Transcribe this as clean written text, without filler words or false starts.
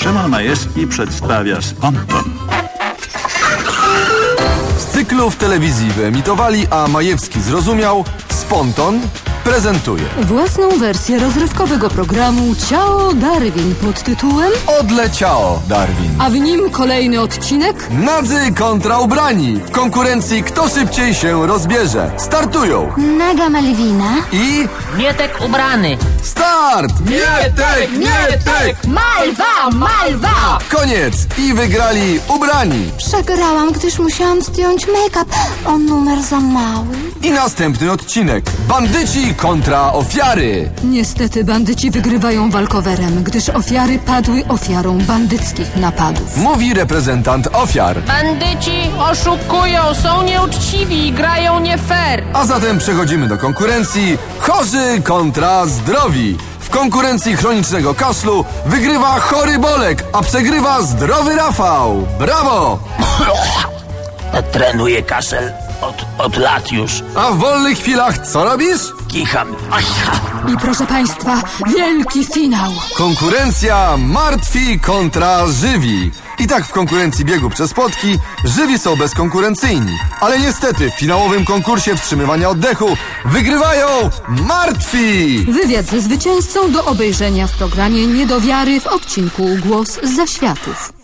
Szymon Majewski przedstawia Sponton. Z cyklu w telewizji wyemitowali, a Majewski zrozumiał, Sponton prezentuje własną wersję rozrywkowego programu Ciao Darwin pod tytułem Odleciało Darwin. A w nim kolejny odcinek Nadzy kontra ubrani. W konkurencji kto szybciej się rozbierze. Startują Naga Malwina i Mietek ubrany. start! Mietek! Mietek! Malwa! Koniec! I wygrali ubrani. Przegrałam, gdyż musiałam zdjąć make-up. On numer za mały. I następny odcinek. Bandyci kontra ofiary. Niestety bandyci wygrywają walkowerem, gdyż ofiary padły ofiarą bandyckich napadów. Mówi reprezentant ofiar. Bandyci oszukują, są nieuczciwi i grają nie fair. A zatem przechodzimy do konkurencji chorzy kontra zdrowi. W konkurencji chronicznego kaszlu wygrywa chory Bolek, a przegrywa zdrowy Rafał. Brawo! Trenuję kaszel od lat już. A w wolnych chwilach co robisz? Kicham. I proszę Państwa, wielki finał. Konkurencja martwi kontra żywi. I tak w konkurencji biegu przez płotki żywi są bezkonkurencyjni. Ale niestety w finałowym konkursie wstrzymywania oddechu wygrywają martwi. Wywiad ze zwycięzcą do obejrzenia w programie Niedowiary w odcinku Głos z Zaświatów.